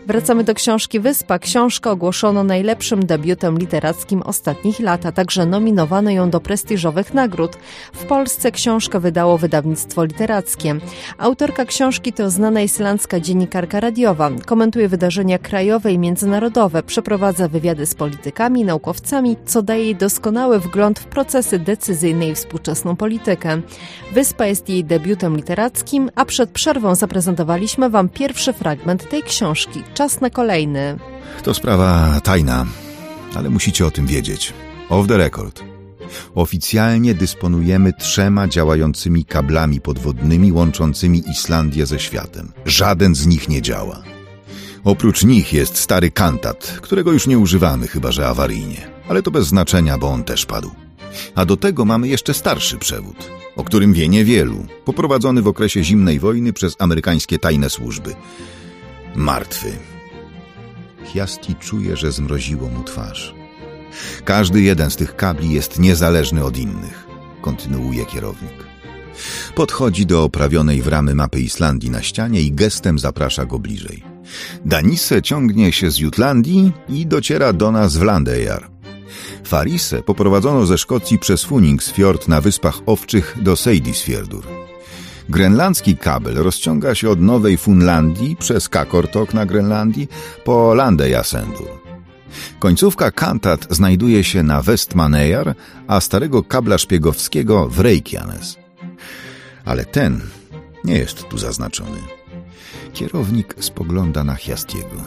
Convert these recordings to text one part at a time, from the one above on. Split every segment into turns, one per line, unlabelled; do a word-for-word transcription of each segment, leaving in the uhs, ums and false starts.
Wracamy do książki Wyspa. Książkę ogłoszono najlepszym debiutem literackim ostatnich lat, a także nominowano ją do prestiżowych nagród. W Polsce książkę wydało wydawnictwo literackie. Autorka książki to znana islandzka dziennikarka radiowa. Komentuje wydarzenia krajowe i międzynarodowe, przeprowadza wywiady z politykami, naukowcami, co daje jej doskonały wgląd w procesy decyzyjne i współczesną politykę. Wyspa jest jej debiutem literackim, a przed przerwą zaprezentowaliśmy Wam pierwszy fragment tej książki. Czas na kolejny.
To sprawa tajna, ale musicie o tym wiedzieć. Off the record. Oficjalnie dysponujemy trzema działającymi kablami podwodnymi łączącymi Islandię ze światem. Żaden z nich nie działa. Oprócz nich jest stary kantat, którego już nie używamy, chyba że awaryjnie. Ale to bez znaczenia, bo on też padł. A do tego mamy jeszcze starszy przewód, o którym wie niewielu, poprowadzony w okresie zimnej wojny przez amerykańskie tajne służby. Martwy. Hjalti czuje, że zmroziło mu twarz. Każdy jeden z tych kabli jest niezależny od innych, kontynuuje kierownik. Podchodzi do oprawionej w ramy mapy Islandii na ścianie i gestem zaprasza go bliżej. Danise ciągnie się z Jutlandii i dociera do nas w Landeyjar. Farise poprowadzono ze Szkocji przez Funingsfjord na Wyspach Owczych do Seyðisfjörður. Grenlandzki kabel rozciąga się od Nowej Funlandii przez Kakortok na Grenlandii po Landeyjasendur. Końcówka kantat znajduje się na Vestmannaeyjar, a starego kabla szpiegowskiego w Reykjanes. Ale ten nie jest tu zaznaczony. Kierownik spogląda na Hjaltiego.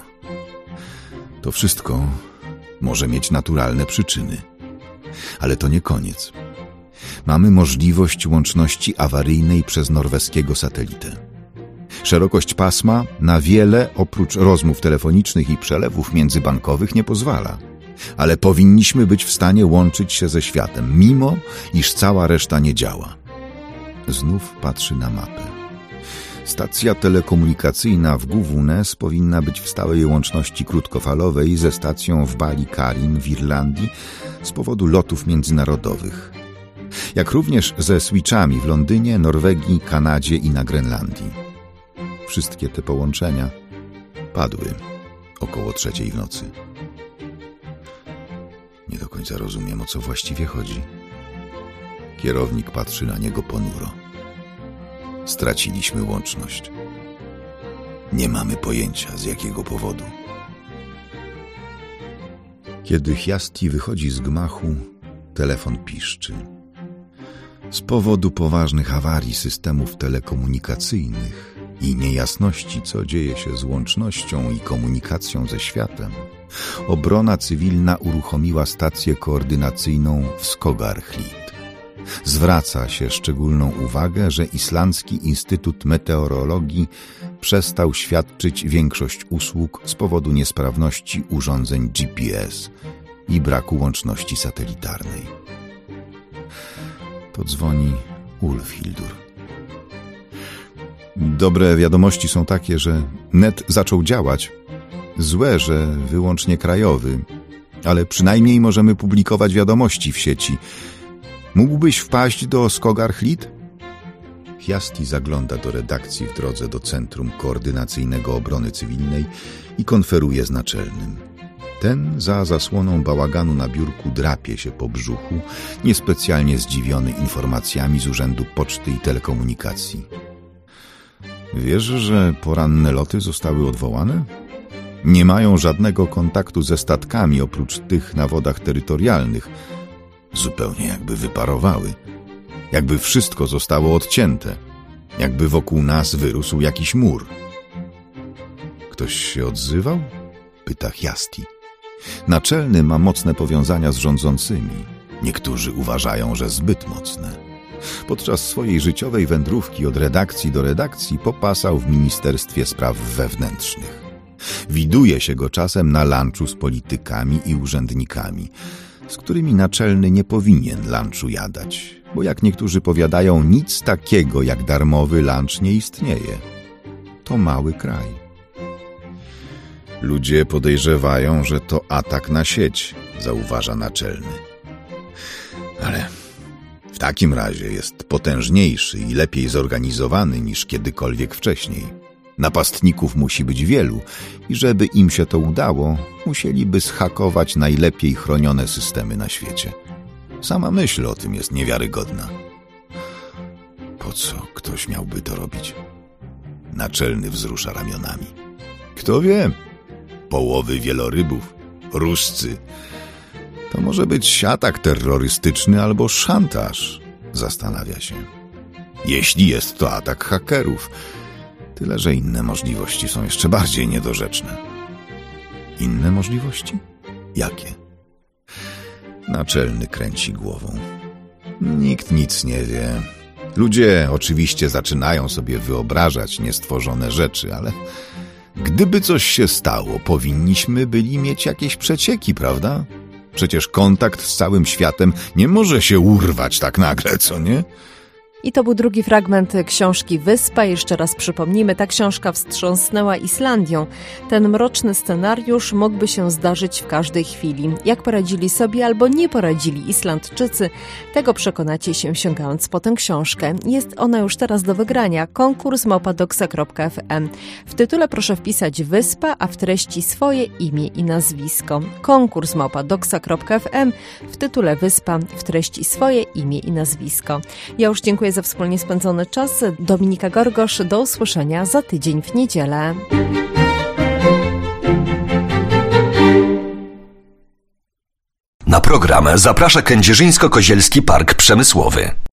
To wszystko może mieć naturalne przyczyny. Ale to nie koniec. Mamy możliwość łączności awaryjnej przez norweskiego satelitę. Szerokość pasma na wiele oprócz rozmów telefonicznych i przelewów międzybankowych nie pozwala. Ale powinniśmy być w stanie łączyć się ze światem, mimo iż cała reszta nie działa. Znów patrzy na mapę. Stacja telekomunikacyjna w Guvunes powinna być w stałej łączności krótkofalowej ze stacją w Ballycarrin w Irlandii z powodu lotów międzynarodowych. Jak również ze switchami w Londynie, Norwegii, Kanadzie i na Grenlandii. Wszystkie te połączenia padły około trzeciej w nocy. Nie do końca rozumiem, o co właściwie chodzi. Kierownik patrzy na niego ponuro. Straciliśmy łączność. Nie mamy pojęcia, z jakiego powodu. Kiedy Hjalti wychodzi z gmachu, telefon piszczy. Z powodu poważnych awarii systemów telekomunikacyjnych i niejasności, co dzieje się z łącznością i komunikacją ze światem, obrona cywilna uruchomiła stację koordynacyjną w Skógarhlíð. Zwraca się szczególną uwagę, że Islandzki Instytut Meteorologii przestał świadczyć większość usług z powodu niesprawności urządzeń G P S i braku łączności satelitarnej. To dzwoni Úlfhildur. Dobre wiadomości są takie, że net zaczął działać. Złe, że wyłącznie krajowy, ale przynajmniej możemy publikować wiadomości w sieci. Mógłbyś wpaść do Skógarhlíð? Hjalti zagląda do redakcji w drodze do Centrum Koordynacyjnego Obrony Cywilnej i konferuje z naczelnym. Ten za zasłoną bałaganu na biurku drapie się po brzuchu, niespecjalnie zdziwiony informacjami z Urzędu Poczty i Telekomunikacji. Wiesz, że poranne loty zostały odwołane? Nie mają żadnego kontaktu ze statkami oprócz tych na wodach terytorialnych. Zupełnie jakby wyparowały. Jakby wszystko zostało odcięte. Jakby wokół nas wyrósł jakiś mur. Ktoś się odzywał? Pyta Hjalti. Naczelny ma mocne powiązania z rządzącymi. Niektórzy uważają, że zbyt mocne. Podczas swojej życiowej wędrówki od redakcji do redakcji popasał w Ministerstwie Spraw Wewnętrznych. Widuje się go czasem na lunchu z politykami i urzędnikami, z którymi naczelny nie powinien lunchu jadać, bo jak niektórzy powiadają, nic takiego jak darmowy lunch nie istnieje. To mały kraj. Ludzie podejrzewają, że to atak na sieć, zauważa naczelny. Ale w takim razie jest potężniejszy i lepiej zorganizowany niż kiedykolwiek wcześniej. Napastników musi być wielu i żeby im się to udało, musieliby zhakować najlepiej chronione systemy na świecie. Sama myśl o tym jest niewiarygodna. Po co ktoś miałby to robić? Naczelny wzrusza ramionami. Kto wie? Połowy wielorybów, różdżcy. To może być atak terrorystyczny albo szantaż, zastanawia się. Jeśli jest to atak hakerów, tyle że inne możliwości są jeszcze bardziej niedorzeczne. Inne możliwości? Jakie? Naczelny kręci głową. Nikt nic nie wie. Ludzie oczywiście zaczynają sobie wyobrażać niestworzone rzeczy, ale gdyby coś się stało, powinniśmy byli mieć jakieś przecieki, prawda? Przecież kontakt z całym światem nie może się urwać tak nagle, co nie?
I to był drugi fragment książki Wyspa. Jeszcze raz przypomnijmy, ta książka wstrząsnęła Islandią. Ten mroczny scenariusz mógłby się zdarzyć w każdej chwili. Jak poradzili sobie albo nie poradzili Islandczycy, tego przekonacie się sięgając po tę książkę. Jest ona już teraz do wygrania. Konkurs małpa doxa kropka f m. W tytule proszę wpisać Wyspa, a w treści swoje imię i nazwisko. Konkurs małpa doxa kropka f m. W tytule Wyspa, w treści swoje imię i nazwisko. Ja już dziękuję za wspólnie spędzony czas. Dominika Gorgosz, do usłyszenia za tydzień w niedzielę.
Na program zaprasza Kędzierzyńsko-Kozielski Park Przemysłowy.